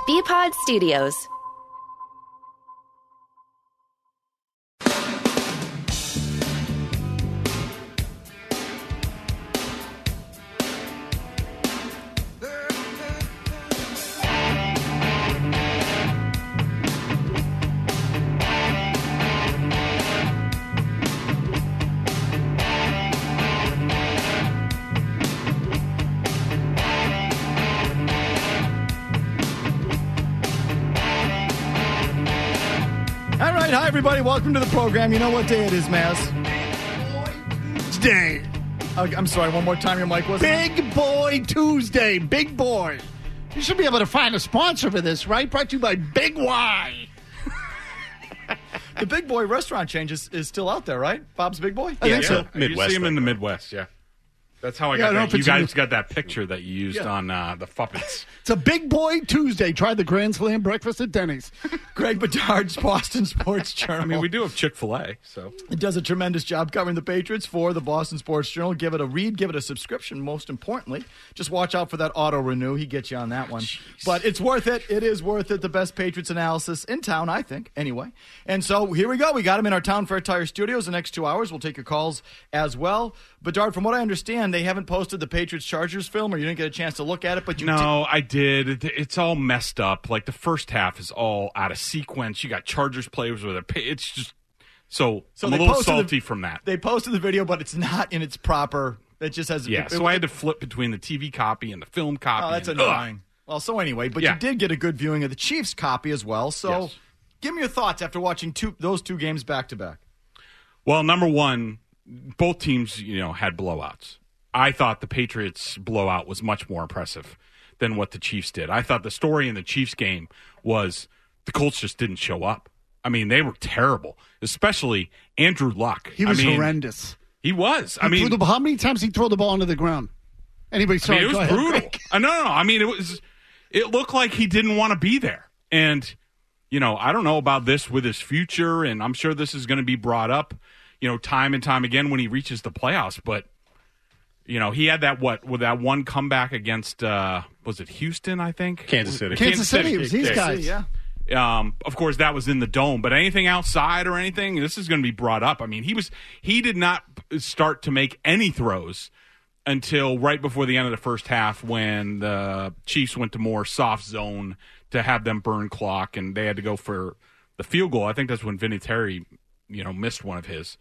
BPod Studios. Hi, everybody. Welcome to the program. You know what day it is, Maz? Tuesday. I'm sorry. One more time. Your mic wasn't Big Boy Tuesday. Big Boy. You should be able to find a sponsor for this, right? Brought to you by Big Y. The Big Boy restaurant chain is still out there, right? Bob's Big Boy? I think so. You see him in the Midwest, yeah. That's how I got that. You guys got that picture that you used on the Fuppets. It's a Big Boy Tuesday. Try the Grand Slam breakfast at Denny's. Greg Bedard's Boston Sports Journal. I mean, we do have Chick-fil-A, so. It does a tremendous job covering the Patriots for the Boston Sports Journal. Give it a read. Give it a subscription, most importantly. Just watch out for that auto-renew. He gets you on that one. Jeez. But it's worth it. It is worth it. The best Patriots analysis in town, I think, anyway. And so here we go. We got him in our Town Fair Tire studios. The next 2 hours, we'll take your calls as well. Bedard, from what I understand, they haven't posted the Patriots-Chargers film, or you didn't get a chance to look at it, but you No, I did. It's all messed up. Like, the first half is all out of sequence. You got Chargers players with it's just so I'm a little salty from that. They posted the video, but it's not in its proper. It just has. Yeah, so I had to flip between the TV copy and the film copy. Oh, that's annoying. Well, so anyway, but you did get a good viewing of the Chiefs copy as well. So, give me your thoughts after watching those two games back to back. Well, number one, both teams, had blowouts. I thought the Patriots blowout was much more impressive than what the Chiefs did. I thought the story in the Chiefs game was the Colts just didn't show up. I mean, they were terrible, especially Andrew Luck. He was horrendous. He was. How many times did he throw the ball into the ground? Anybody saw it? It was brutal. No. I mean, it looked like he didn't want to be there. And, I don't know about this with his future, and I'm sure this is going to be brought up, time and time again when he reaches the playoffs. But, he had that one comeback against, was it Houston, I think? Kansas City. Kansas City. It was these guys. Yeah. Of course, that was in the dome, but anything outside or anything, this is going to be brought up. I mean, he did not start to make any throws until right before the end of the first half when the Chiefs went to more soft zone to have them burn clock, and they had to go for the field goal. I think that's when Vinatieri, missed one of his.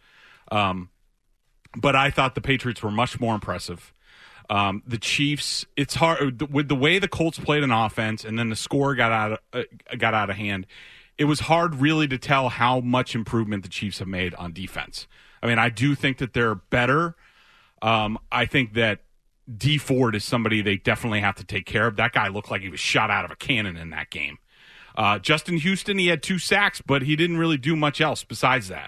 But I thought the Patriots were much more impressive. The Chiefs, it's hard with the way the Colts played an offense, and then the score got out of hand. It was hard, really, to tell how much improvement the Chiefs have made on defense. I mean, I do think that they're better. I think that Dee Ford is somebody they definitely have to take care of. That guy looked like he was shot out of a cannon in that game. Justin Houston, he had 2 sacks, but he didn't really do much else besides that.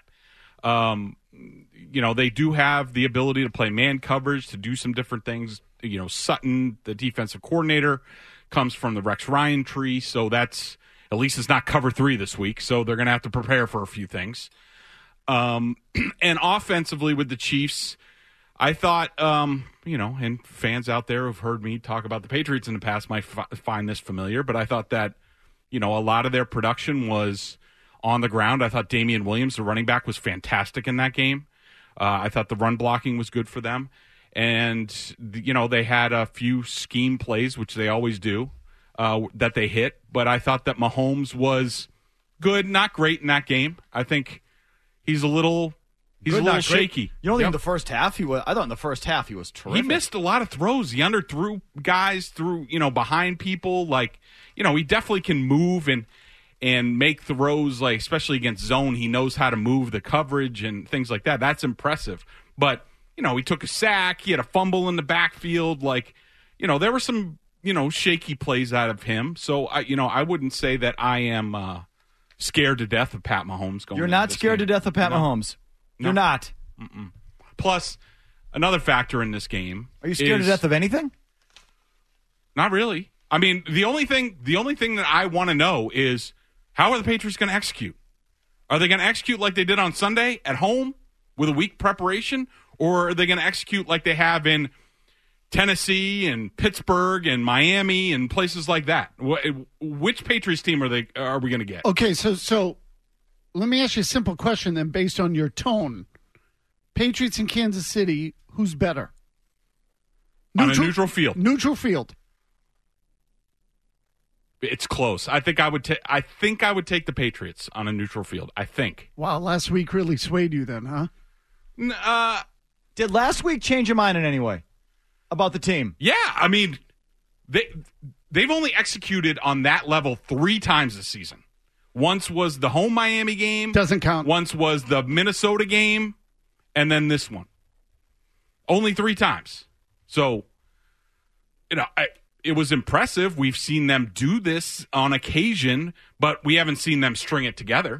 They do have the ability to play man coverage, to do some different things. Sutton, the defensive coordinator, comes from the Rex Ryan tree, so that's at least it's not cover 3 this week, so they're going to have to prepare for a few things. And offensively with the Chiefs, I thought, and fans out there who've heard me talk about the Patriots in the past might find this familiar, but I thought that, a lot of their production was on the ground. I thought Damian Williams, the running back, was fantastic in that game. I thought the run blocking was good for them. And, they had a few scheme plays, which they always do, that they hit. But I thought that Mahomes was good, not great in that game. I think he's a little shaky. In the first half, I thought in the first half he was terrific. He missed a lot of throws. He underthrew guys through, behind people. Like, he definitely can move and make throws, like especially against zone. He knows how to move the coverage and things like that. That's impressive. But, he took a sack. He had a fumble in the backfield. Like, there were some, shaky plays out of him. So, I wouldn't say that I am scared to death of Pat Mahomes going. You're not scared to death of Pat Mahomes? No. You're not? Mm-mm. Plus, another factor in this game. Are you scared to death of anything? Not really. I mean, the only thing that I want to know is, how are the Patriots going to execute? Are they going to execute like they did on Sunday at home with a week preparation? Or are they going to execute like they have in, Tennessee and Pittsburgh and Miami and places like that. Which Patriots team are we going to get? Okay, so let me ask you a simple question then based on your tone. Patriots in Kansas City, who's better? On a neutral field. Neutral field. It's close. I think I would take the Patriots on a neutral field. I think. Wow, last week really swayed you then, huh? Did last week change your mind in any way about the team? Yeah, I mean, they've only executed on that level 3 times this season. Once was the home Miami game. Doesn't count. Once was the Minnesota game, and then this one. Only 3 times. So, it was impressive. We've seen them do this on occasion, but we haven't seen them string it together.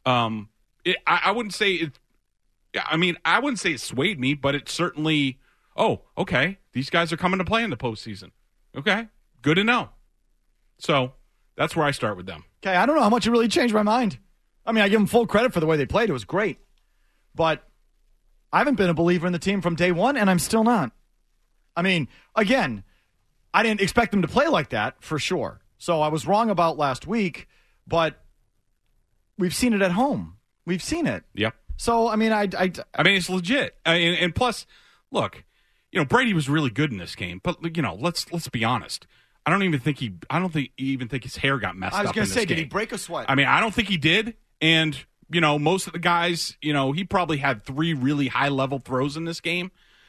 I wouldn't say it. I mean, I wouldn't say it swayed me, but it certainly. Oh, okay. These guys are coming to play in the postseason. Okay, good to know. So that's where I start with them. Okay, I don't know how much it really changed my mind. I mean, I give them full credit for the way they played. It was great, but I haven't been a believer in the team from day one, and I'm still not. I mean, again, I didn't expect them to play like that, for sure. So I was wrong about last week, but we've seen it at home. We've seen it. Yep. So, I mean, I mean, it's legit. And plus, look, Brady was really good in this game, but, let's be honest. I don't even think his hair got messed up. I was going to say, did he break a sweat? I mean, I don't think he did. And, most of the guys, he probably had 3 really high-level throws in this game.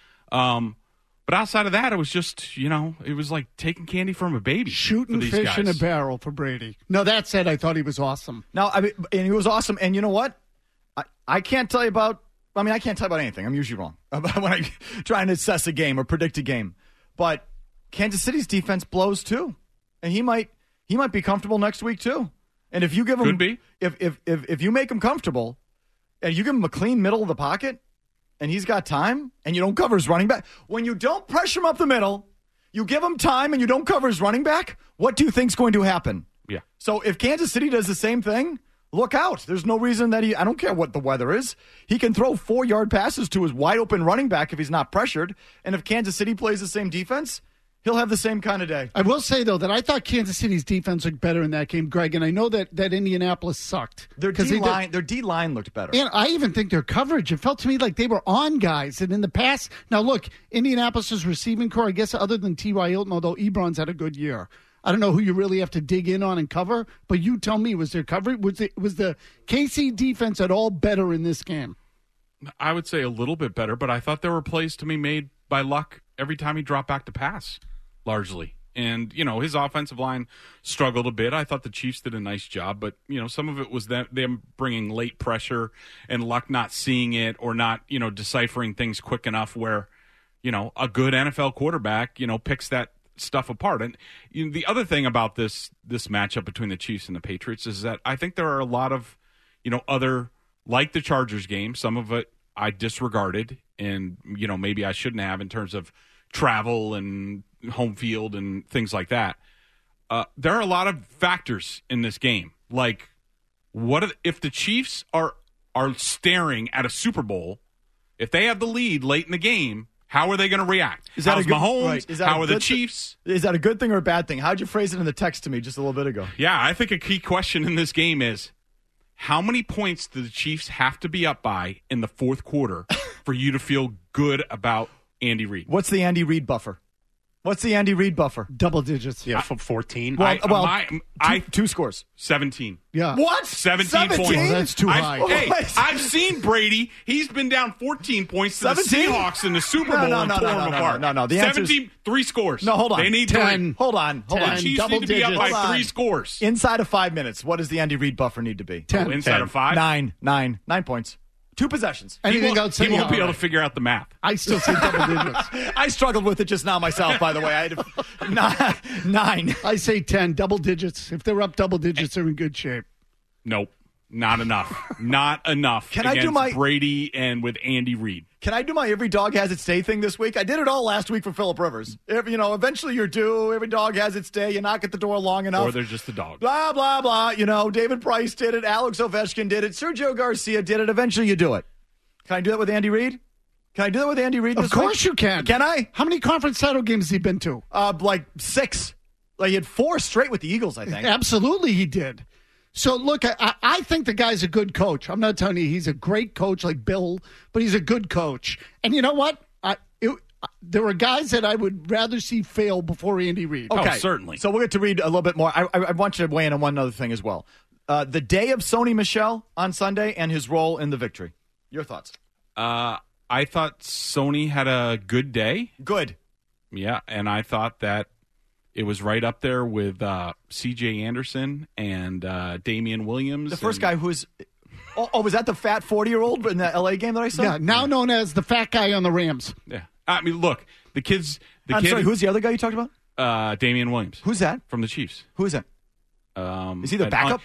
But outside of that, it was just, it was like taking candy from a baby. Shooting fish guys. In a barrel for Brady. No, that said, I thought he was awesome. No, I mean, and he was awesome. And you know what? I can't tell you about, I can't tell you about anything. I'm usually wrong about when I'm trying to assess a game or predict a game. But Kansas City's defense blows too. And he might be comfortable next week too. And if you give him, could be. If you make him comfortable and you give him a clean middle of the pocket, and he's got time, and you don't cover his running back. When you don't pressure him up the middle, you give him time, and you don't cover his running back, what do you think's going to happen? Yeah. So if Kansas City does the same thing, look out. There's no reason that I don't care what the weather is. He can throw 4-yard passes to his wide-open running back if he's not pressured. And if Kansas City plays the same defense, he'll have the same kind of day. I will say, though, that I thought Kansas City's defense looked better in that game, Greg, and I know that Indianapolis sucked. Their D-line looked better. And I even think their coverage, it felt to me like they were on guys. And in the past, now look, Indianapolis' receiving core, I guess other than T.Y. Hilton, although Ebron's had a good year. I don't know who you really have to dig in on and cover, but you tell me, was their coverage, was the KC defense at all better in this game? I would say a little bit better, but I thought there were plays to be made by Luck every time he dropped back to pass. Largely. And, his offensive line struggled a bit. I thought the Chiefs did a nice job, but, some of it was them bringing late pressure and Luck not seeing it or not, deciphering things quick enough where, a good NFL quarterback, picks that stuff apart. And the other thing about this matchup between the Chiefs and the Patriots is that I think there are a lot of, other, like the Chargers game, some of it I disregarded and, maybe I shouldn't have in terms of travel and home field and things like that. There are a lot of factors in this game. Like, if the Chiefs are staring at a Super Bowl? If they have the lead late in the game, how are they going to react? How's Mahomes? Right. How are the Chiefs? Is that a good thing or a bad thing? How'd you phrase it in the text to me just a little bit ago? Yeah, I think a key question in this game is how many points do the Chiefs have to be up by in the fourth quarter for you to feel good about Andy Reid? What's the Andy Reid buffer? Double digits. Yeah, from 14. Two scores. 17. Yeah. What? 17 points. Well, that's too high. I've seen Brady. He's been down 14 points to 17? the Seahawks in the Super Bowl and tore them apart. No. The 17, 3 scores. No, hold on. They need 10. 3. Hold on. The Chiefs need to be up by 3 scores. Inside of 5 minutes, what does the Andy Reid buffer need to be? 10. Inside of 5? 9 points. 2 possessions. Anything else? He won't be able to figure out the math. I still say double digits. I struggled with it just now myself, by the way. I had 9. I say 10, double digits. If they're up double digits, they're in good shape. Nope. Not enough. Not enough. Can against I do my Brady and with Andy Reid? Can I do my every dog has its day thing this week? I did it all last week for Phillip Rivers. Eventually you're due. Every dog has its day. You knock at the door long enough. Or they're just a dog. Blah, blah, blah. David Price did it. Alex Ovechkin did it. Sergio Garcia did it. Eventually you do it. Can I do that with Andy Reid? Can I do that with Andy Reid this Of course week? you can. Can I? How many conference title games has he been to? Like 6. Like he had 4 straight with the Eagles, I think. Absolutely he did. So, look, I think the guy's a good coach. I'm not telling you he's a great coach like Bill, but he's a good coach. And you know what? There are guys that I would rather see fail before Andy Reid. Okay. Oh, certainly. So we'll get to read a little bit more. I want you to weigh in on one other thing as well. The day of Sony Michel on Sunday and his role in the victory. Your thoughts? I thought Sony had a good day. Good. Yeah, and I thought that it was right up there with C.J. Anderson and Damian Williams. The first guy who's... Oh, was that the fat 40-year-old in the L.A. game that I saw? Yeah, now known as the fat guy on the Rams. Yeah. I mean, look, the kid, sorry, who's the other guy you talked about? Damian Williams. Who's that? From the Chiefs. Who is that? Is he the backup?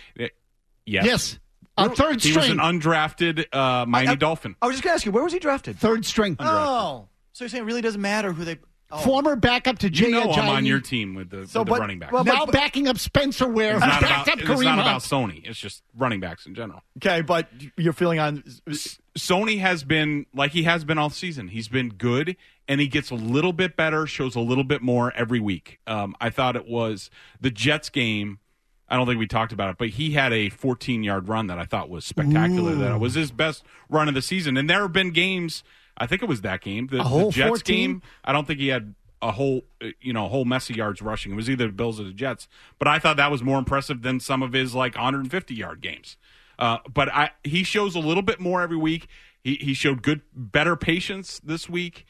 Yes. Third He string. was an undrafted Miami Dolphin. I was just going to ask you, where was he drafted? Third string. Oh. So you're saying it really doesn't matter who they... Oh. Former backup to Jay You know Ajayi. I'm on your team with the running back. well, Now backing up Spencer Ware. It's not, backed about, up it's Kareem not Hunt. about Sony. It's just running backs in general. Okay, but you're feeling on... Sony has been, like he has been all season, he's been good, and he gets a little bit better, shows a little bit more every week. I thought it was the Jets game. I don't think we talked about it, but he had a 14-yard run that I thought was spectacular. That was his best run of the season. And there have been games, I think it was that game, the Jets 14? game. I don't think he had a whole mess of yards rushing. It was either the Bills or the Jets. But I thought that was more impressive than some of his 150-yard games. But he shows a little bit more every week. He showed better patience this week.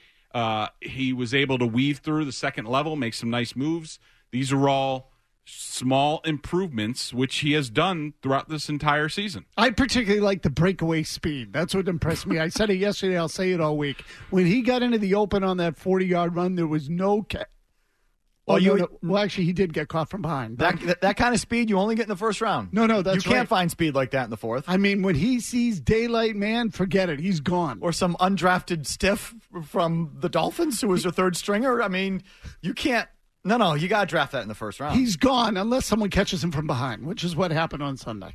He was able to weave through the second level, make some nice moves. These are all small improvements, which he has done throughout this entire season. I particularly like the breakaway speed. That's what impressed me. I said it yesterday. I'll say it all week. When he got into the open on that 40-yard run, there was no... Well, actually, he did get caught from behind. That kind of speed you only get in the first round. No, that's You can't right. find speed like that in the fourth. I mean, when he sees daylight, man, forget it. He's gone. Or some undrafted stiff from the Dolphins who was your third stringer. I mean, you can't... No, you got to draft that in the first round. He's gone unless someone catches him from behind, which is what happened on Sunday.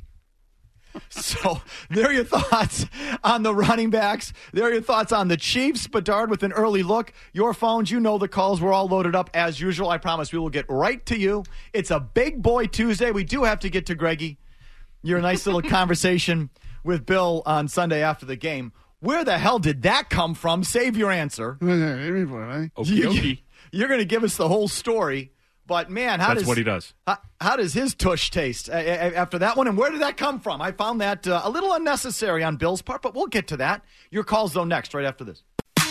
So there are your thoughts on the running backs. There are your thoughts on the Chiefs. Bedard with an early look. Your phones, you know the calls. We're all loaded up as usual. I promise we will get right to you. It's a big boy Tuesday. We do have to get to Greggy. Your nice little conversation with Bill on Sunday after the game. Where the hell did that come from? Save your answer. Okey-dokey. You're going to give us the whole story. But, man, That's what he does. How does his tush taste after that one? And where did that come from? I found that a little unnecessary on Bill's part, but we'll get to that. Your calls, though, next, right after this.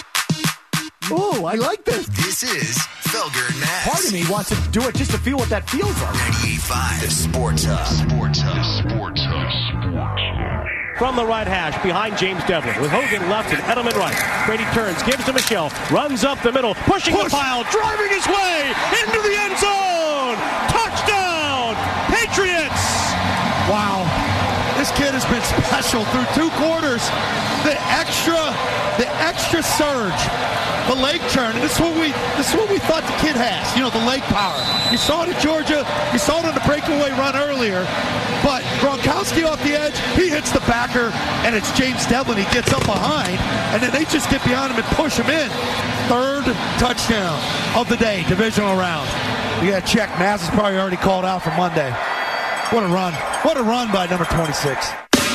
Oh, I like this. This is Felger and Mazz. Part of me wants to do it just to feel what that feels like. 98.5, the Sports Hub. From the right hash, behind James Devlin, with Hogan left and Edelman right. Brady turns, gives to Michel, runs up the middle, pushing the pile, driving his way into the end zone. Touchdown, Patriots! Wow. This kid has been special through 2 quarters. The extra surge, the leg turn. And this is what we thought the kid has. The leg power. You saw it at Georgia. You saw it on the breakaway run earlier. But Gronkowski off the edge, he hits the backer, and it's James Devlin. He gets up behind, and then they just get behind him and push him in. 3rd touchdown of the day, divisional round. You got to check. Mazz is probably already called out for Monday. What a run. What a run by number 26.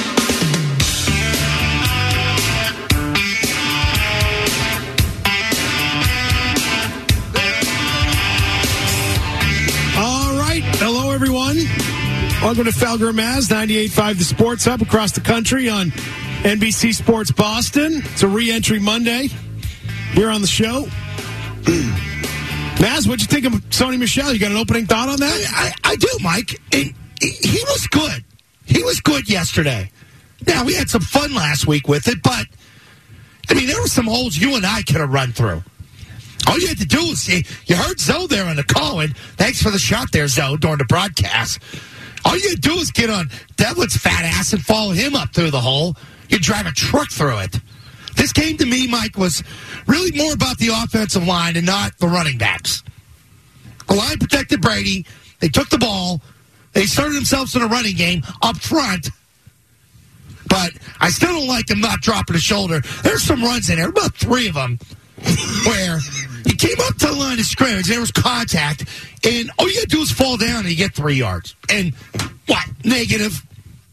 All right. Hello, everyone. Welcome to Felger and Mazz, 98.5 The Sports Hub across the country on NBC Sports Boston. It's a re-entry Monday here on the show. Mazz, what'd you think of Sony Michel? You got an opening thought on that? I do, Mike. He was good. He was good yesterday. Now, we had some fun last week with it, but, there were some holes you and I could have run through. All you had to do was, you heard Zoe there on the call, and thanks for the shot there, Zoe, during the broadcast. All you had to do is get on Devlin's fat ass and follow him up through the hole. You drive a truck through it. This game to me, Mike, was really more about the offensive line and not the running backs. The line protected Brady. They took the ball. They started themselves in a running game up front. but I still don't like him not dropping his shoulder. There's some runs in there, about 3 of them, where he came up to the line of scrimmage, there was contact, and all you got to do is fall down and you get 3 yards. And what? -0.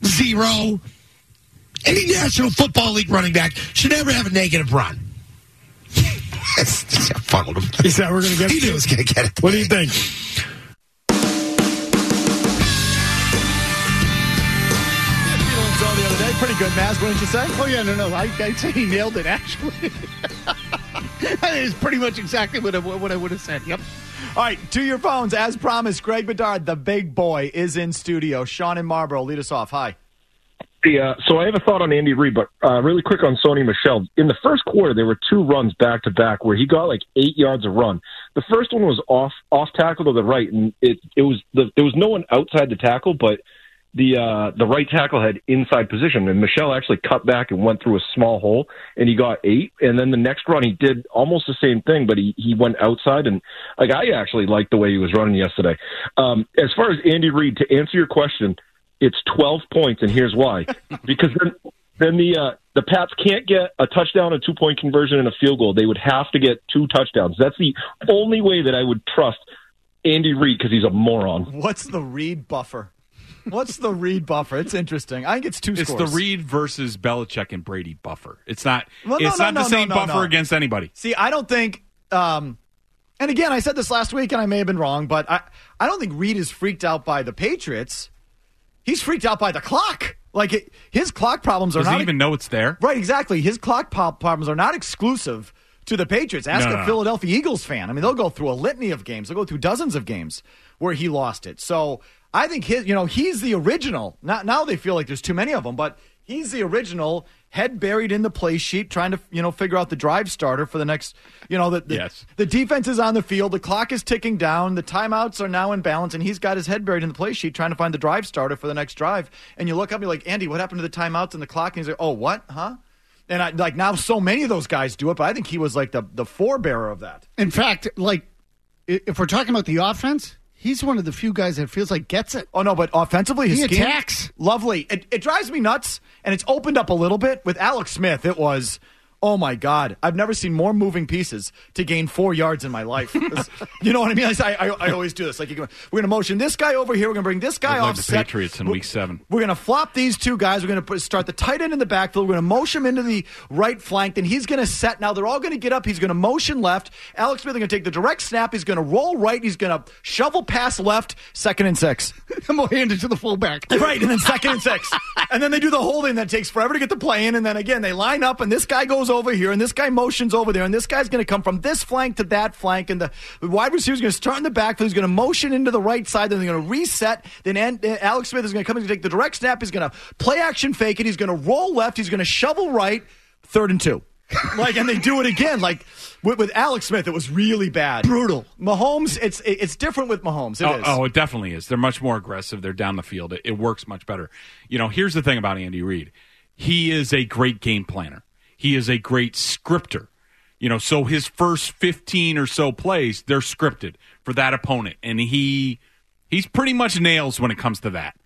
Any National Football League running back should never have a negative run. I followed him. He said we're going to get He knew he was going to get it. What do you think? The other day, pretty good, Maz. What did you say? Oh, yeah, no. I'd say he nailed it, actually. That is pretty much exactly what I would have said. Yep. All right, to your phones. As promised, Greg Bedard, the big boy, is in studio. Sean in Marlboro, lead us off. Hi. So I have a thought on Andy Reid, but really quick on Sony Michel. In the first quarter, there were 2 runs back-to-back where he got like 8 yards a run. The first one was off tackle to the right, and there was no one outside the tackle, but the right tackle had inside position, and Michel actually cut back and went through a small hole, and he got 8. And then the next run, he did almost the same thing, but he went outside, and like I actually liked the way he was running yesterday. As far as Andy Reid, to answer your question, it's 12 points, and here's why. Because then the Pats can't get a touchdown, a 2-point conversion, and a field goal. They would have to get 2 touchdowns. That's the only way that I would trust Andy Reid, because he's a moron. What's the Reid buffer? It's interesting. I think it's 2 scores. It's the Reid versus Belichick and Brady buffer. It's not the same buffer against anybody. See, I don't think and again, I said this last week, and I may have been wrong, but I don't think Reid is freaked out by the Patriots. He's freaked out by the clock. Like, his clock problems are not... Does he even know it's there? Right, exactly. His clock problems are not exclusive to the Patriots. Ask a Philadelphia Eagles fan. I mean, they'll go through a litany of games. They'll go through dozens of games where he lost it. So I think he's the original. Now they feel like there's too many of them, but he's the original, head buried in the play sheet, trying to figure out the drive starter for the next. The defense is on the field, the clock is ticking down, the timeouts are now in balance, and he's got his head buried in the play sheet trying to find the drive starter for the next drive. And you look up and you're like, Andy, what happened to the timeouts and the clock? And he's like, oh, what? Huh? And now so many of those guys do it, but I think he was like the forebearer of that. In fact, like, if we're talking about the offense, he's one of the few guys that feels like gets it. Oh, no, but offensively, his scheme, attacks. Lovely. It drives me nuts, and it's opened up a little bit. With Alex Smith, it was, oh, my God. I've never seen more moving pieces to gain 4 yards in my life. You know what I mean? I always do this. Like, we're going to motion this guy over here. We're going to bring this guy off. Like the Patriots in Week 7. We're going to flop these 2 guys. We're going to start the tight end in the backfield. We're going to motion him into the right flank. Then he's going to set. Now they're all going to get up. He's going to motion left. Alex Smith is going to take the direct snap. He's going to roll right. He's going to shovel pass left. 2nd and 6. And we'll hand it to the fullback. Right, and then 2nd and 6. And then they do the holding that takes forever to get the play in. And then again, they line up, and this guy goes over here, and this guy motions over there, and this guy's going to come from this flank to that flank, and the wide receiver's going to start in the backfield. He's going to motion into the right side, then they're going to reset. Then Alex Smith is going to come in and take the direct snap. He's going to play action fake it. He's going to roll left. He's going to shovel right. 3rd and 2. And they do it again. Like with Alex Smith, it was really bad, brutal. Mahomes, it's different with Mahomes. It is. Oh, it definitely is. They're much more aggressive. They're down the field. It works much better. Here's the thing about Andy Reid. He is a great game planner. He is a great scripter. So his first 15 or so plays, they're scripted for that opponent. And he's pretty much nails when it comes to that.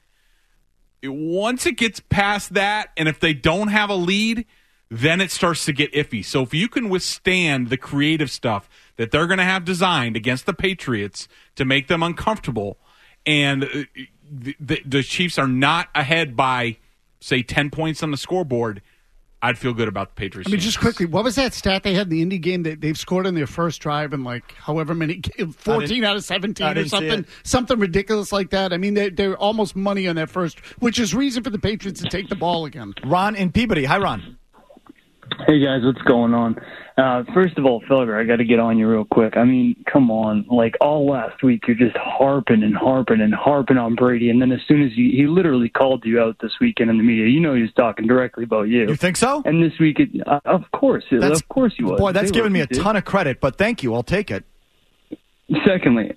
Once it gets past that, and if they don't have a lead, then it starts to get iffy. So if you can withstand the creative stuff that they're going to have designed against the Patriots to make them uncomfortable, and the Chiefs are not ahead by, say, 10 points on the scoreboard, I'd feel good about the Patriots. I mean, just quickly, what was that stat they had in the Indy game that they've scored in their first drive in like however many, 14 out of 17 or something ridiculous like that? I mean, they're almost money on that first, which is reason for the Patriots to take the ball again. Ron in Peabody. Hi, Ron. Hey, guys, what's going on? First of all, Felger, I got to get on you real quick. I mean, come on. Like, all last week, you're just harping on Brady, and then as soon as he literally called you out this weekend in the media, he was talking directly about you. You think so? And this week, of course he was. Boy, that's giving me a ton of credit, but thank you. I'll take it. Secondly,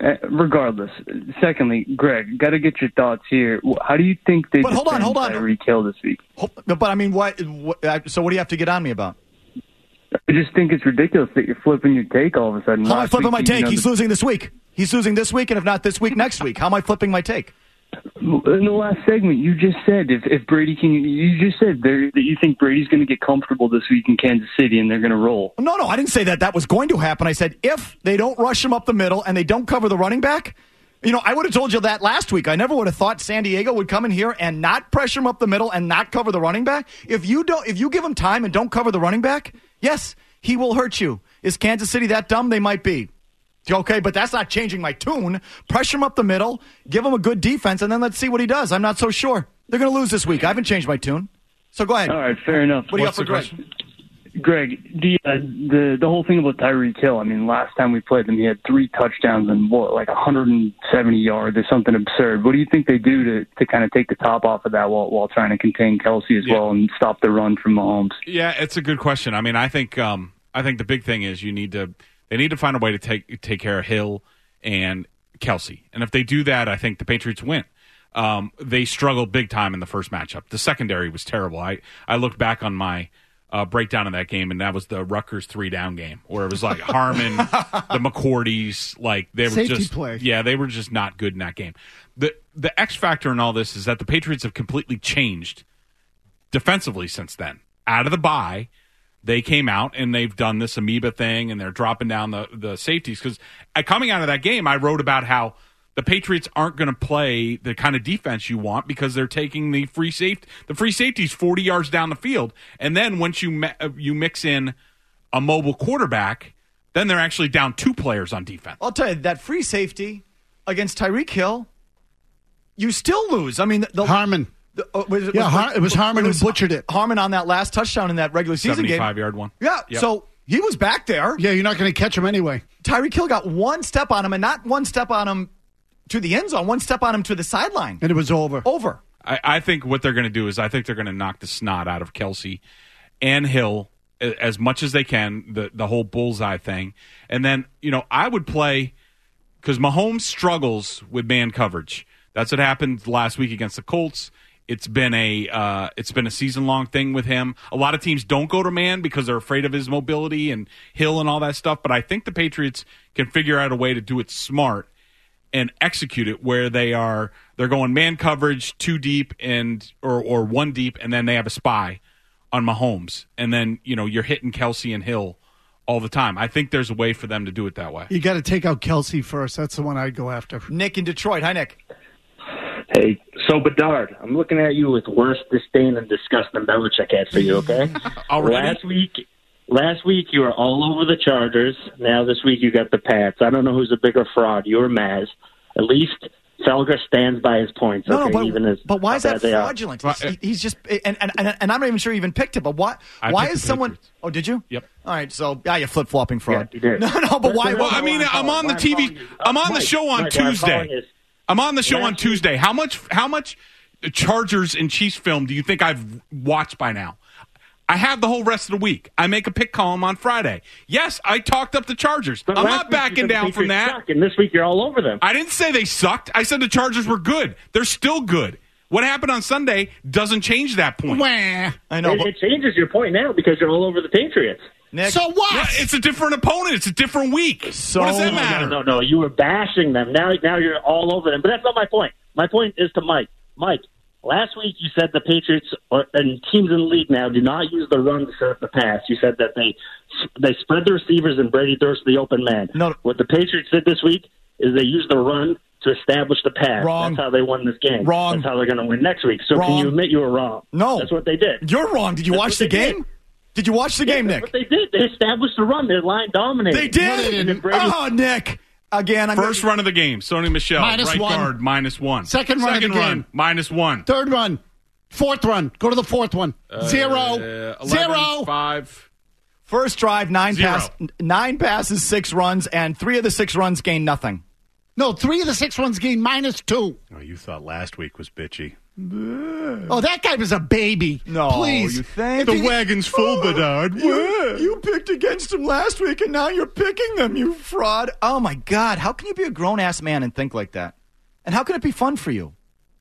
Greg, got to get your thoughts here. How do you think they hold on. Tyreek Hill this week? But I mean, so what do you have to get on me about? I just think it's ridiculous that you're flipping your take all of a sudden. How am I flipping my take? He's losing this week. He's losing this week, and if not this week, next week. How am I flipping my take? In the last segment, you just said if Brady can, you just said that you think Brady's going to get comfortable this week in Kansas City and they're going to roll. No, I didn't say that was going to happen. I said if they don't rush him up the middle and they don't cover the running back. I would have told you that last week. I never would have thought San Diego would come in here and not pressure him up the middle and not cover the running back. If you give him time and don't cover the running back, yes, he will hurt you. Is Kansas City that dumb? They might be. Okay, but that's not changing my tune. Pressure him up the middle, give him a good defense, and then let's see what he does. I'm not so sure. They're going to lose this week. I haven't changed my tune. So go ahead. All right, fair enough. What do you got for Greg? Greg, the whole thing about Tyreek Hill, I mean, last time we played them, he had 3 touchdowns and 170 yards or something absurd. What do you think they do to kind of take the top off of that while trying to contain Kelsey as well and stop the run from Mahomes? Yeah, it's a good question. I mean, I think the big thing is they need to find a way to take care of Hill and Kelsey. And if they do that, I think the Patriots win. They struggled big time in the first matchup. The secondary was terrible. I looked back on my breakdown of that game, and that was the Rutgers 3-down game, where it was like Harmon, the McCourties, like they were safety just play. Yeah, they were just not good in that game. The X factor in all this is that the Patriots have completely changed defensively since then. Out of the bye, they came out and they've done this amoeba thing, and they're dropping down the safeties. Because coming out of that game, I wrote about how the Patriots aren't going to play the kind of defense you want because they're taking the free safety. The free safety's 40 yards down the field, and then once you mix in a mobile quarterback, then they're actually down 2 players on defense. I'll tell you, that free safety against Tyreek Hill, you still lose. I mean, Harmon. It was Harmon who butchered it. Harmon on that last touchdown in that regular season game. 75-yard one. Yeah, Yep. So he was back there. Yeah, you're not going to catch him anyway. Tyreek Hill got one step on him, and not one step on him to the end zone, one step on him to the sideline. And it was over. Over. I think what they're going to do is I think they're going to knock the snot out of Kelsey and Hill as much as they can, the whole bullseye thing. And then, I would play – because Mahomes struggles with man coverage. That's what happened last week against the Colts. It's been a season-long thing with him. A lot of teams don't go to man because they're afraid of his mobility and Hill and all that stuff. But I think the Patriots can figure out a way to do it smart and execute it where they're going man coverage 2 deep or 1 deep, and then they have a spy on Mahomes, and then you're hitting Kelsey and Hill all the time. I think there's a way for them to do it that way. You got to take out Kelsey first. That's the one I'd go after. Nick in Detroit. Hi, Nick. Hey, so Bedard, I'm looking at you with worse disdain and disgust than Belichick had for you, okay? Last week you were all over the Chargers. Now this week you got the Pats. I don't know who's a bigger fraud, you or Maz. At least Felger stands by his points. No, okay, but why is that fraudulent? He's just and I'm not even sure he even picked it. But why is someone? Patriots. Oh, did you? Yep. All right, so you're flip flopping fraud. Yeah, you did. No, but why? Well, I mean, I'm on the TV. I'm on the show on Tuesday. I'm on the show on Tuesday. How much Chargers and Chiefs film do you think I've watched by now? I have the whole rest of the week. I make a pick column on Friday. Yes, I talked up the Chargers. But I'm not backing down from that. Suck, and this week you're all over them. I didn't say they sucked. I said the Chargers were good. They're still good. What happened on Sunday doesn't change that point. I know. It changes your point now because you're all over the Patriots. Nick, so what? Yeah, it's a different opponent. It's a different week. So what does that matter? No. You were bashing them. Now you're all over them. But that's not my point. My point is to Mike. Mike, last week you said the Patriots and teams in the league now do not use the run to set up the pass. You said that they spread the receivers and Brady throws to the open man. No. What the Patriots did this week is they used the run to establish the pass. Wrong. That's how they won this game. Wrong. That's how they're going to win next week. So Wrong. Can you admit you were wrong? No. That's what they did. You're wrong. Did you watch the game? Did you watch the game, Nick? That's what they did. They established the run. Their line dominated. They did. Oh, Nick. Again, First run of the game, Sony Michel, -1. right guard, -1. Second run of the game. -1. Third run. Fourth run. Go to the fourth one. 0. 11, 0. 5. First drive, 9 0. nine passes, 6 runs, and 3 of the 6 runs gained nothing. No, 3 of the 6 runs gained -2. Oh, you thought last week was bitchy. Oh, that guy was a baby. No, please. you think? The wagon's full, Bedard. You picked against him last week, and now you're picking them, you fraud. Oh, my God. How can you be a grown-ass man and think like that? And how can it be fun for you?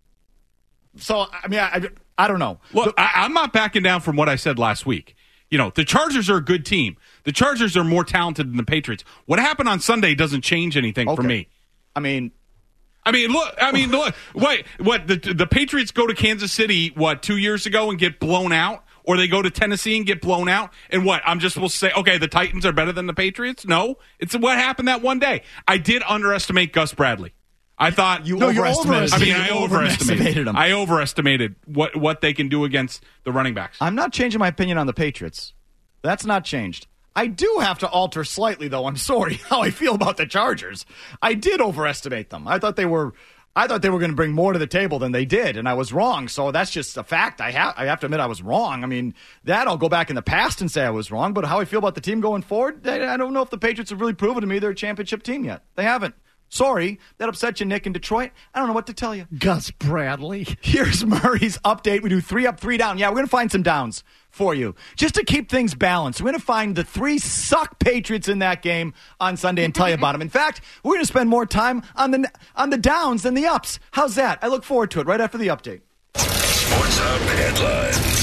So, I mean, I don't know. Look, I'm not backing down from what I said last week. The Chargers are a good team. The Chargers are more talented than the Patriots. What happened on Sunday doesn't change anything for me. I mean, I mean, look. Wait, what? The Patriots go to Kansas City 2 years ago and get blown out, or they go to Tennessee and get blown out, and what? I'm just supposed to say, okay, the Titans are better than the Patriots? No, it's what happened that one day. I did underestimate Gus Bradley. I thought you overestimated. I overestimated him. I overestimated what they can do against the running backs. I'm not changing my opinion on the Patriots. That's not changed. I do have to alter slightly, though. I'm sorry how I feel about the Chargers. I did overestimate them. I thought they were going to bring more to the table than they did, and I was wrong. So that's just a fact. I have to admit I was wrong. I mean, that I'll go back in the past and say I was wrong. But how I feel about the team going forward, I don't know if the Patriots have really proven to me they're a championship team yet. They haven't. Sorry, that upset you, Nick, in Detroit. I don't know what to tell you. Gus Bradley. Here's Murray's update. We do 3 up, 3 down. Yeah, we're going to find some downs for you. Just to keep things balanced, we're going to find the 3 suck Patriots in that game on Sunday and tell you about them. In fact, we're going to spend more time on the downs than the ups. How's that? I look forward to it right after the update. Sports Hub headlines.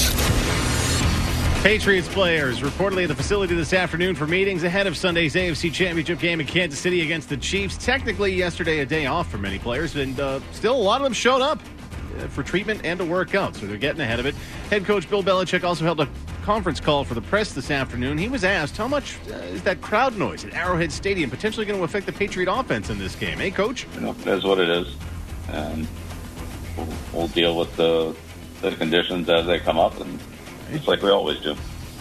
Patriots players reportedly at the facility this afternoon for meetings ahead of Sunday's AFC Championship game in Kansas City against the Chiefs. Technically, yesterday a day off for many players, and still a lot of them showed up for treatment and to work out, so they're getting ahead of it. Head coach Bill Belichick also held a conference call for the press this afternoon. He was asked how much is that crowd noise at Arrowhead Stadium potentially going to affect the Patriot offense in this game. Hey, Coach? It is what it is, and we'll deal with the conditions as they come up, and just like we always do.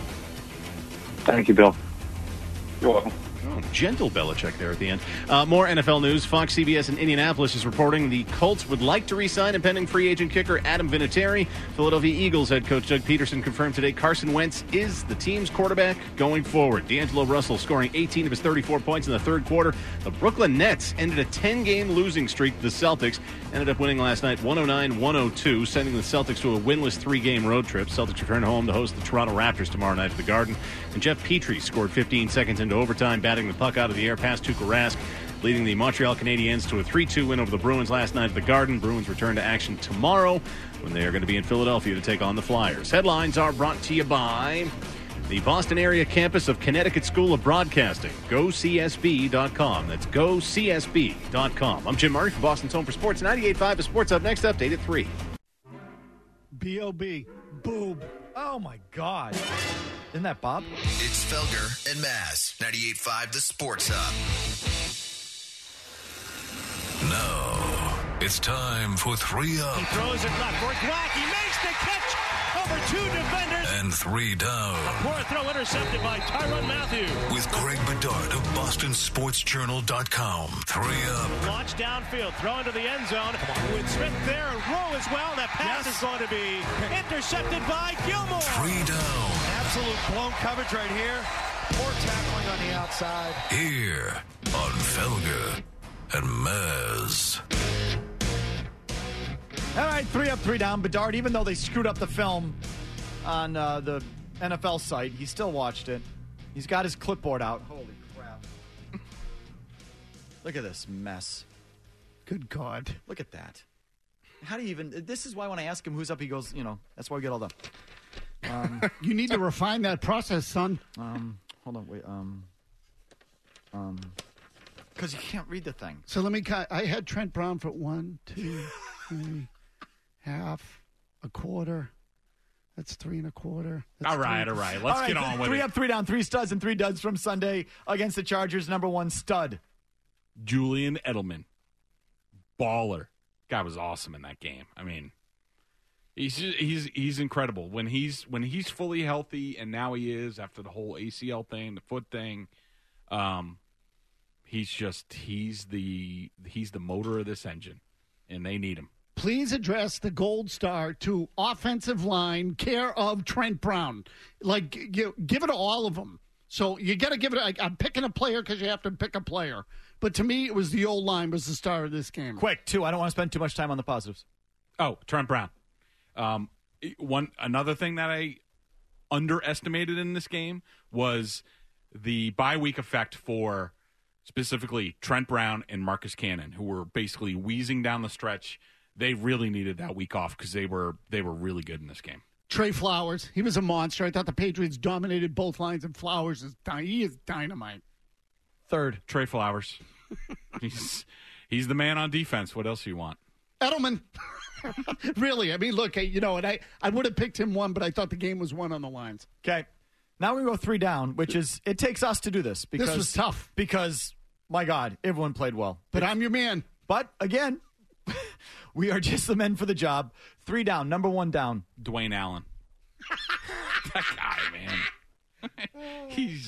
Thank you, Bill. You're welcome. Oh, gentle Belichick there at the end. More NFL news. Fox CBS in Indianapolis is reporting the Colts would like to re-sign impending free agent kicker Adam Vinatieri. Philadelphia Eagles head coach Doug Peterson confirmed today Carson Wentz is the team's quarterback going forward. D'Angelo Russell scoring 18 of his 34 points in the third quarter. The Brooklyn Nets ended a 10-game losing streak. The Celtics ended up winning last night 109-102, sending the Celtics to a winless 3-game road trip. Celtics return home to host the Toronto Raptors tomorrow night at the Garden. And Jeff Petrie scored 15 seconds into overtime, batting the puck out of the air past Tuukka Rask, leading the Montreal Canadiens to a 3-2 win over the Bruins last night at the Garden. Bruins return to action tomorrow when they are going to be in Philadelphia to take on the Flyers. Headlines are brought to you by the Boston area campus of Connecticut School of Broadcasting. GoCSB.com. That's GoCSB.com. I'm Jim Murray for Boston's Home for Sports. 98.5 The Sports Up. Next update at 3. B.O.B. Boob. Oh, my God. Isn't that Bob? It's Felger and Maz. 98.5 The Sports Hub. Now, it's time for 3 up. He throws it left for Gwack. He makes the catch over 2 defenders. And 3 down. Poor throw intercepted by Tyrann Mathieu. With Greg Bedard of BostonSportsJournal.com. 3 up. Launch downfield, throw into the end zone. With Smith there and Rowe as well. That pass is going to be intercepted by Gilmore. 3 down. Absolute blown coverage right here. Poor tackling on the outside. Here on Felger and Maz. All right, 3 up, 3 down. Bedard, even though they screwed up the film on the NFL site, he still watched it. He's got his clipboard out. Holy crap. Look at this mess. Good God. Look at that. How do you even... This is why when I ask him who's up, he goes, that's why we get all the... You need to refine that process, son. Hold on, wait. Because you can't read the thing. So I had Trent Brown for 1, 2, 3, half, a quarter. That's 3 1/4. All right. Let's get on with 3 it. up, 3 down, 3 studs and 3 duds from Sunday against the Chargers. Number 1 stud. Julian Edelman. Baller. Guy was awesome in that game. I mean, he's incredible. When he's fully healthy, and now he is after the whole ACL thing, the foot thing, he's the motor of this engine, and they need him. Please address the gold star to offensive line care of Trent Brown. Give it to all of them. So you got to give it. I'm picking a player because you have to pick a player. But to me, it was the old line was the star of this game. Quick, 2. I don't want to spend too much time on the positives. Oh, Trent Brown. Another thing that I underestimated in this game was the bye week effect for specifically Trent Brown and Marcus Cannon, who were basically wheezing down the stretch. They really needed that week off because they were really good in this game. Trey Flowers, he was a monster. I thought the Patriots dominated both lines, and Flowers he is dynamite. 3rd, Trey Flowers. He's the man on defense. What else do you want? Edelman. Really, I mean, look, and I would have picked him one, but I thought the game was one on the lines. Okay. Now we go 3 down, which is, it takes us to do this. Because, this was tough. Because, my God, everyone played well. But I'm your man. But, again, we are just the men for the job. 3 down. Number 1 down. Dwayne Allen. That guy, man.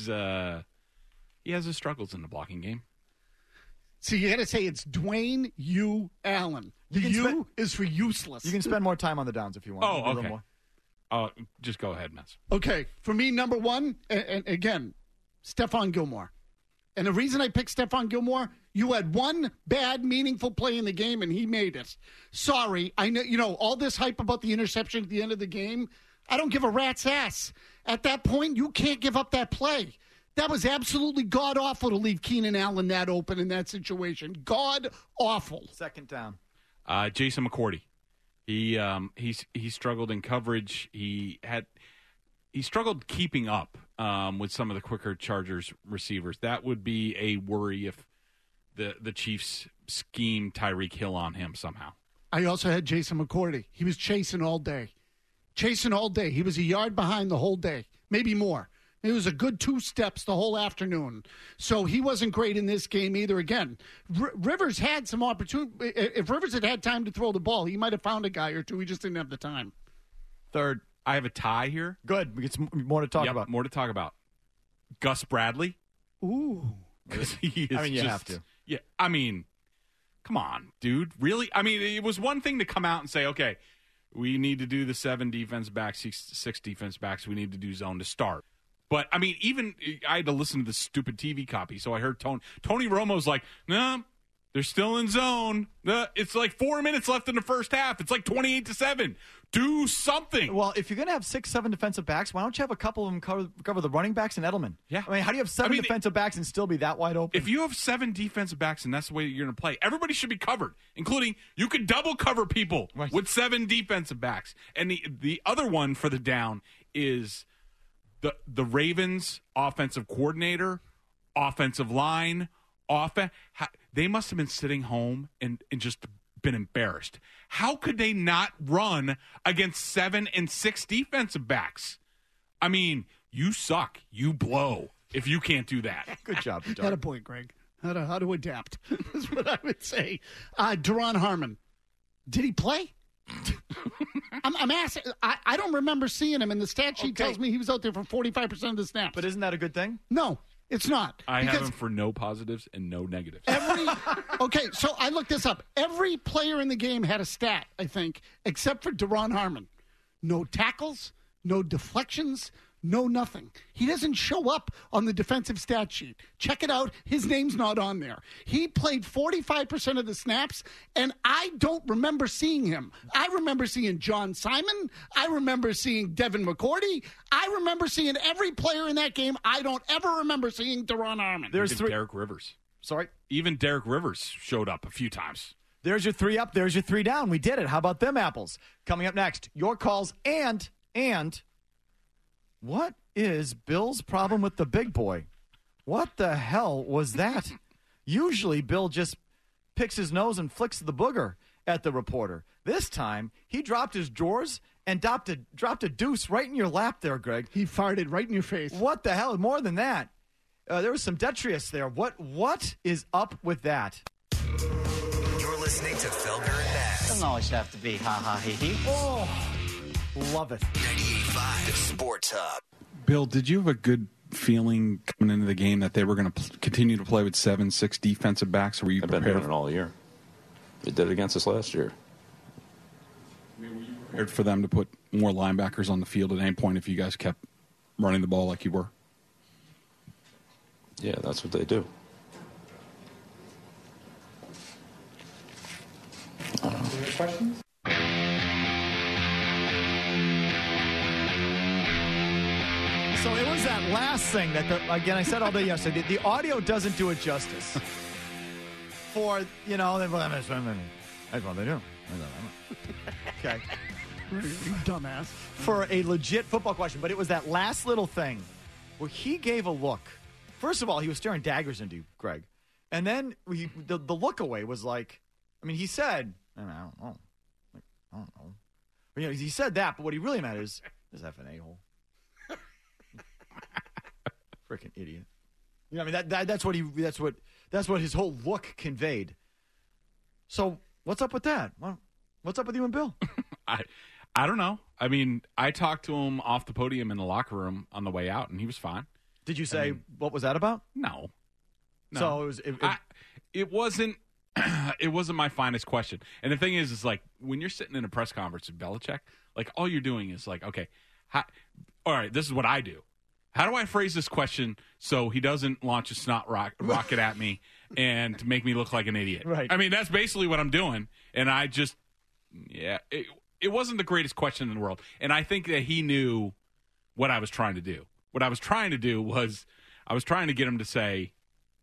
He has his struggles in the blocking game. So you got to say it's Dwayne U. Allen. The U is for useless. You can spend more time on the downs if you want. Oh, okay. Just go ahead, Mess. Okay, for me, number 1, and again, Stephon Gilmore. And the reason I picked Stephon Gilmore, you had one bad, meaningful play in the game, and he made it. Sorry, I know, all this hype about the interception at the end of the game, I don't give a rat's ass. At that point, you can't give up that play. That was absolutely god-awful to leave Keenan Allen that open in that situation. God-awful. 2nd down. Jason McCourty. He struggled in coverage. He struggled keeping up with some of the quicker Chargers receivers. That would be a worry if the Chiefs scheme Tyreek Hill on him somehow. I also had Jason McCourty. He was chasing all day. He was a yard behind the whole day, maybe more. It was a good 2 steps the whole afternoon. So he wasn't great in this game either. Again, Rivers had some opportunity. If Rivers had time to throw the ball, he might have found a guy or two. He just didn't have the time. 3rd. I have a tie here. Good. We get some more to talk about. More to talk about. Gus Bradley. Ooh. You have to. Yeah. I mean, come on, dude. Really? I mean, it was one thing to come out and say, okay, we need to do the 7 defense backs, 6 defense backs. We need to do zone to start. But, I mean, even I had to listen to the stupid TV copy, so I heard Tony Romo's like, no, they're still in zone. It's like 4 minutes left in the first half. It's like 28-7. Do something. Well, if you're going to have 6, 7 defensive backs, why don't you have a couple of them cover the running backs and Edelman? Yeah. I mean, how do you have 7 defensive backs and still be that wide open? If you have 7 defensive backs and that's the way you're going to play, everybody should be covered, including you could double cover people with 7 defensive backs. And the other one for the down is the Ravens offensive coordinator, offensive line, they must have been sitting home and just been embarrassed. How could they not run against 7 and 6 defensive backs? I mean, you suck. You blow if you can't do that. Good job, Dark. Had a point, Greg. How to adapt is what I would say. Daron Harmon. Did he play? I'm asking. I don't remember seeing him, and the stat sheet tells me he was out there for 45% of the snaps. But isn't that a good thing? No, it's not. I have him for no positives and no negatives. Okay, so I looked this up. Every player in the game had a stat, I think, except for Daron Harmon. No tackles, no deflections, no nothing. He doesn't show up on the defensive stat sheet. Check it out. His name's not on there. He played 45% of the snaps, and I don't remember seeing him. I remember seeing John Simon. I remember seeing Devin McCourty. I remember seeing every player in that game. I don't ever remember seeing Daron Harmon. There's Derek Rivers. Sorry? Even Derek Rivers showed up a few times. There's your 3 up. There's your 3 down. We did it. How about them apples? Coming up next, your calls and what is Bill's problem with the big boy? What the hell was that? Usually Bill just picks his nose and flicks the booger at the reporter. This time, he dropped his drawers and dropped a deuce right in your lap there, Greg. He farted right in your face. What the hell? More than that. There was some detritus there. What is up with that? You're listening to Felger and Mazz. Doesn't always have to be ha-ha, he-he. Oh, love it. 98.5 Sports Hub. Bill, did you have a good feeling coming into the game that they were going to continue to play with 7, 6 defensive backs? Or were you prepared? I've been doing it all year. They did it against us last year. Were you prepared for them to put more linebackers on the field at any point if you guys kept running the ball like you were? Yeah, that's what they do. Questions? So it was that last thing that, again, I said all day yesterday, the audio doesn't do it justice. For, that's what they do. Okay. You dumbass. For a legit football question, but it was that last little thing where he gave a look. First of all, he was staring daggers into you, Greg. And then the look away was like, I mean, he said, I don't know. I don't know. You know, he said that, but what he really meant is effing a-hole. Freaking idiot. You know, I mean, that's what his whole look conveyed. So what's up with that? What's up with you and Bill? I don't know. I mean, I talked to him off the podium in the locker room on the way out, and he was fine. Did you say what was that about? No. So it wasn't. It wasn't my finest question. And the thing is like when you're sitting in a press conference with Belichick, like all you're doing is like, okay, all right, this is what I do. How do I phrase this question so he doesn't launch a snot rocket at me and make me look like an idiot? Right. I mean, that's basically what I'm doing. And I just, it wasn't the greatest question in the world. And I think that he knew what I was trying to do. What I was trying to do was I was trying to get him to say,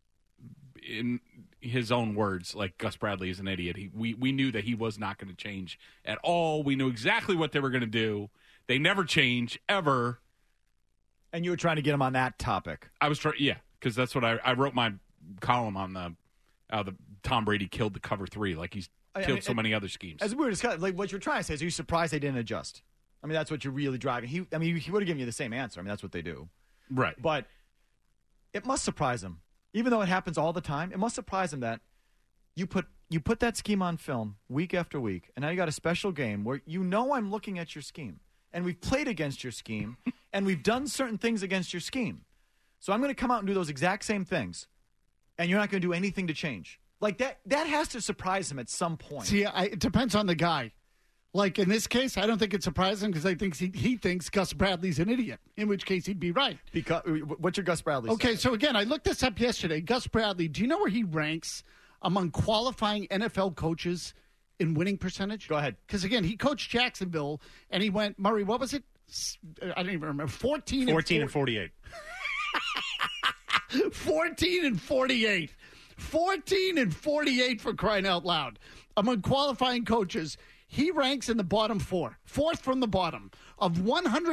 in his own words, like Gus Bradley is an idiot. We knew that he was not going to change at all. We knew exactly what they were going to do. They never change, ever. And you were trying to get him on that topic. I was trying, because that's what I wrote my column on the Tom Brady killed the cover 3, like he's killed so many other schemes. As we were discussing, like what you're trying to say is, are you surprised they didn't adjust? I mean, that's what you're really driving. He would have given you the same answer. I mean, that's what they do, right? But it must surprise him, even though it happens all the time. It must surprise him that you put that scheme on film week after week, and now you got a special game where I'm looking at your scheme. And we've played against your scheme, and we've done certain things against your scheme. So I'm going to come out and do those exact same things, and you're not going to do anything to change. Like, that has to surprise him at some point. See, it depends on the guy. Like, in this case, I don't think it surprises him because I think he thinks Gus Bradley's an idiot, in which case he'd be right. Because what's your Gus Bradley Okay, say? so again, I looked this up yesterday. Gus Bradley, do you know where he ranks among qualifying NFL coaches in winning percentage? Go ahead. Because, again, he coached Jacksonville, and he went, Murray, what was it? I don't even remember. 14 and 48. 14 and 48. 14 and 48 for crying out loud. Among qualifying coaches, he ranks in the bottom 4. Fourth from the bottom. Of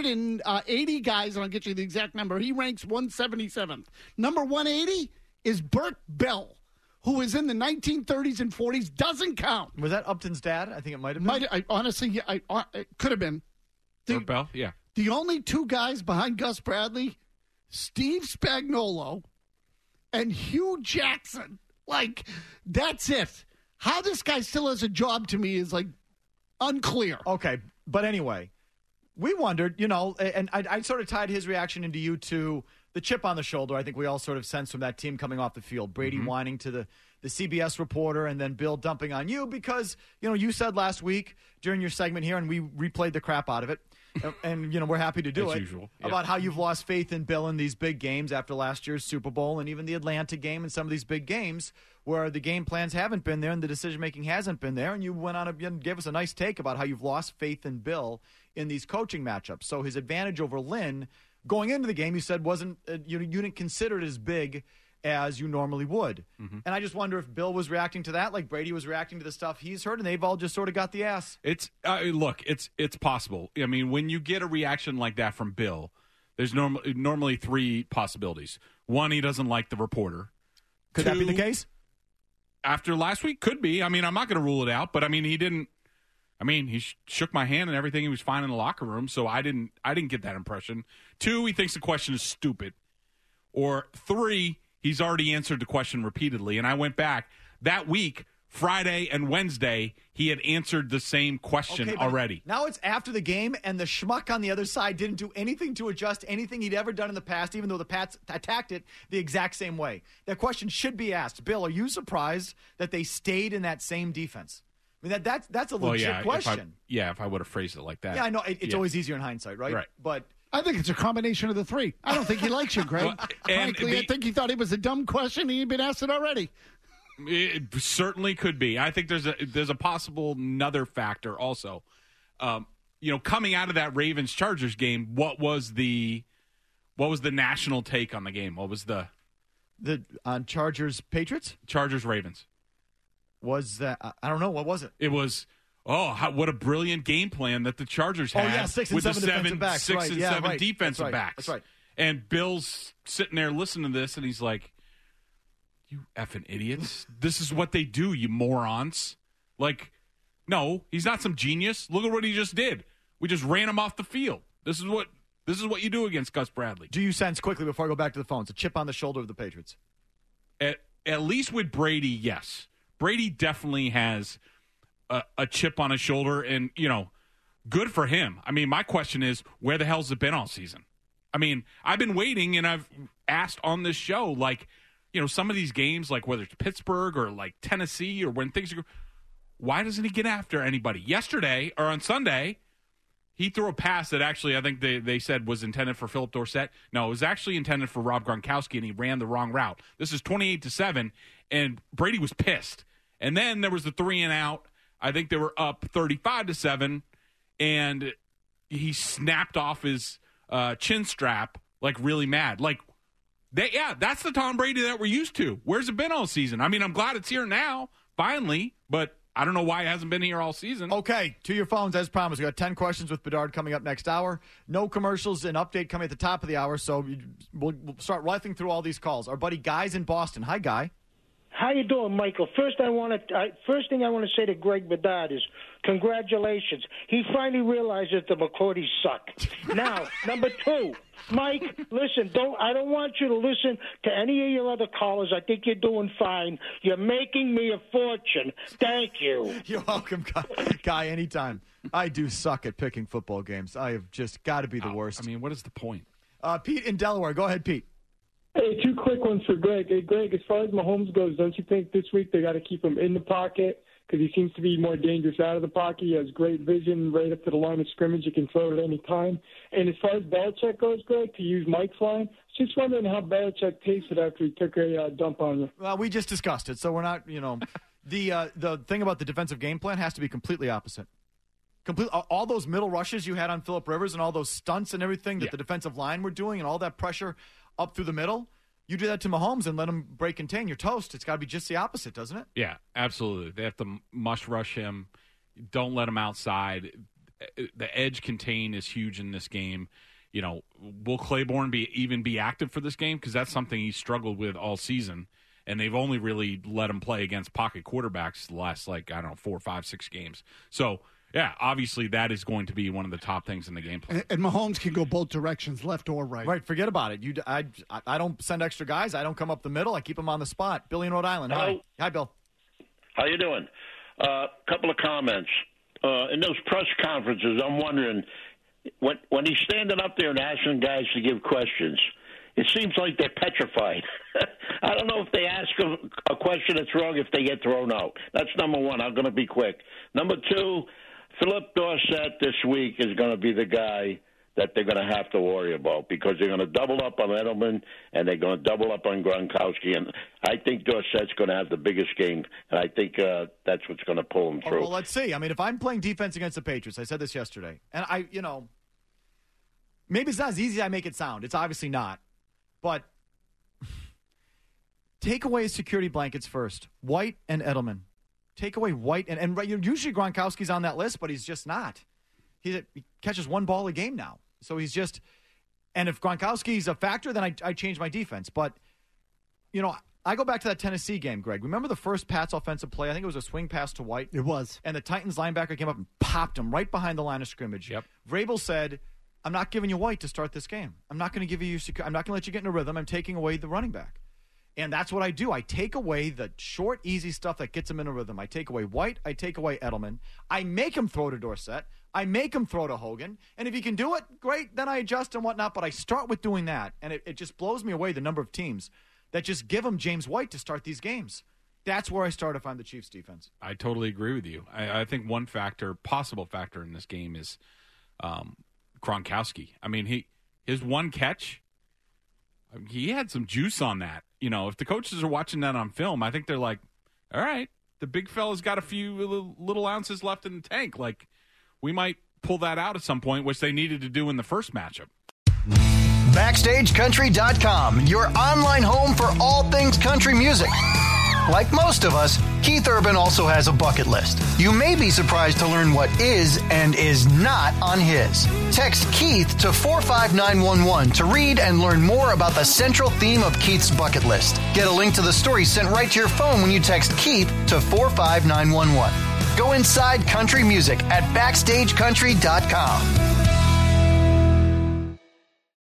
180 guys, and I'll get you the exact number, he ranks 177th. Number 180 is Burt Bell, who was in the 1930s and 40s, doesn't count. Was that Upton's dad? I think it might have been. Honestly, it could have been. Burt Bell, yeah. The only two guys behind Gus Bradley, Steve Spagnuolo and Hugh Jackson. Like, that's it. How this guy still has a job to me is, like, unclear. Okay, but anyway, we wondered, and I sort of tied his reaction into you to the chip on the shoulder. I think we all sort of sensed from that team coming off the field. Brady whining to the CBS reporter, and then Bill dumping on you because, you said last week during your segment here, and we replayed the crap out of it, and we're happy to do As it, usual. about how you've lost faith in Bill in these big games after last year's Super Bowl and even the Atlanta game and some of these big games where the game plans haven't been there and the decision-making hasn't been there, and you went on and gave us a nice take about how you've lost faith in Bill in these coaching matchups. So his advantage over Lynn going into the game, you said wasn't you didn't consider it as big as you normally would. And I just wonder if Bill was reacting to that like Brady was reacting to the stuff he's heard, and they've all just sort of got the ass. It's look, it's possible. I mean, when you get a reaction like that from Bill, there's normally 3 possibilities. 1, he doesn't like the reporter. Could 2, that be the case? After last week, could be. I mean, I'm not going to rule it out, but I mean, he didn't. I mean, he shook my hand and everything. He was fine in the locker room, so I didn't get that impression. 2, he thinks the question is stupid. Or 3, he's already answered the question repeatedly. And I went back that week, Friday and Wednesday, he had answered the same question already. Now it's after the game, and the schmuck on the other side didn't do anything to adjust anything he'd ever done in the past, even though the Pats attacked it the exact same way. That question should be asked. Bill, are you surprised that they stayed in that same defense? I mean, that's a legit question. If I would have phrased it like that. Yeah, I know. It's always easier in hindsight, right? Right. But I think it's a combination of the 3. I don't think he likes you, Greg. Frankly, I think he thought it was a dumb question, and he'd been asked it already. It certainly could be. I think there's a possible another factor also. Coming out of that Ravens-Chargers game, what was the national take on the game? What was the on Chargers-Patriots? Chargers-Ravens. Was that I don't know, what was it? It was what a brilliant game plan that the Chargers had 6 and with 7 the defensive backs. 6 and 7 defensive backs. That's right. And Bill's sitting there listening to this, and he's like, You effing idiots. This is what they do, you morons. Like, no, he's not some genius. Look at what he just did. We just ran him off the field. This is what you do against Gus Bradley. Do you sense, quickly before I go back to the phones, a chip on the shoulder of the Patriots? At least with Brady, yes. Brady definitely has a chip on his shoulder, and, good for him. I mean, my question is, where the hell's it been all season? I mean, I've been waiting, and I've asked on this show, like, some of these games, like whether it's Pittsburgh or like Tennessee or when things are, why doesn't he get after anybody? Yesterday or on Sunday, he threw a pass that actually I think they said was intended for Philip Dorsett. No, it was actually intended for Rob Gronkowski, and he ran the wrong route. This is 28-7, and Brady was pissed. And then there was the 3-and-out. I think they were up 35-7, and he snapped off his chin strap like really mad. Like, that's the Tom Brady that we're used to. Where's it been all season? I mean, I'm glad it's here now, finally, but I don't know why it hasn't been here all season. Okay, to your phones, as promised. We got 10 questions with Bedard coming up next hour. No commercials, an update coming at the top of the hour, so we'll start rifling through all these calls. Our buddy Guy's in Boston. Hi, Guy. How you doing, Michael? First thing I want to say to Greg Bedard is congratulations. He finally realized that the McCourties suck. Now, number two, Mike, listen. I don't want you to listen to any of your other callers. I think you're doing fine. You're making me a fortune. Thank you. You're welcome, Guy. Anytime. I do suck at picking football games. I have just got to be the worst. I mean, what is the point? Pete in Delaware. Go ahead, Pete. Hey, two quick ones for Greg. Hey, Greg, as far as Mahomes goes, don't you think this week they got to keep him in the pocket because he seems to be more dangerous out of the pocket? He has great vision right up to the line of scrimmage. He can throw it at any time. And as far as Belichick goes, Greg, to use Mike's line, just wondering how Belichick tasted after he took a dump on you. Well, we just discussed it, so we're not, the thing about the defensive game plan has to be completely opposite. All those middle rushes you had on Phillip Rivers and all those stunts and everything that the defensive line were doing and all that pressure up through the middle, you do that to Mahomes and let him break and contain, you're toast. It's got to be just the opposite, doesn't it? Yeah, absolutely. They have to mush rush him. Don't let him outside. The edge contain is huge in this game. Will Claiborne be active for this game? Because that's something he struggled with all season, and they've only really let him play against pocket quarterbacks the last, 4, 5, 6 games. So, yeah, obviously that is going to be one of the top things in the game plan. And Mahomes can go both directions, left or right. Right, forget about it. I don't send extra guys. I don't come up the middle. I keep them on the spot. Billy in Rhode Island. Hello. Hi, Bill. How you doing? Couple of comments. In those press conferences, I'm wondering, when he's standing up there and asking guys to give questions, it seems like they're petrified. I don't know if they ask a question that's wrong if they get thrown out. That's number one. I'm going to be quick. Number two, Philip Dorsett this week is going to be the guy that they're going to have to worry about because they're going to double up on Edelman and they're going to double up on Gronkowski. And I think Dorsett's going to have the biggest game, and I think that's what's going to pull him through. Well, let's see. I mean, if I'm playing defense against the Patriots, I said this yesterday, and maybe it's not as easy as I make it sound. It's obviously not. But take away his security blankets first. White and Edelman. Take away White. And usually Gronkowski's on that list, but he's just not. He catches one ball a game now. So he's just – and if Gronkowski's a factor, then I change my defense. But, I go back to that Tennessee game, Greg. Remember the first Pats offensive play? I think it was a swing pass to White. It was. And the Titans linebacker came up and popped him right behind the line of scrimmage. Yep. Vrabel said – I'm not giving you White to start this game. I'm not going to give you I'm not going to let you get in a rhythm. I'm taking away the running back. And that's what I do. I take away the short, easy stuff that gets him in a rhythm. I take away White. I take away Edelman. I make him throw to Dorsett. I make him throw to Hogan. And if he can do it, great, then I adjust and whatnot. But I start with doing that. And it just blows me away the number of teams that just give him James White to start these games. That's where I start if I'm the Chiefs defense. I totally agree with you. I think one possible factor in this game is Gronkowski. I mean, his one catch, he had some juice on that. If the coaches are watching that on film, I think they're like, all right, the big fella's got a few little ounces left in the tank. Like, we might pull that out at some point, which they needed to do in the first matchup. BackstageCountry.com, your online home for all things country music. Like most of us, Keith Urban also has a bucket list. You may be surprised to learn what is and is not on his. Text Keith to 45911 to read and learn more about the central theme of Keith's bucket list. Get a link to the story sent right to your phone when you text Keith to 45911. Go inside country music at BackstageCountry.com.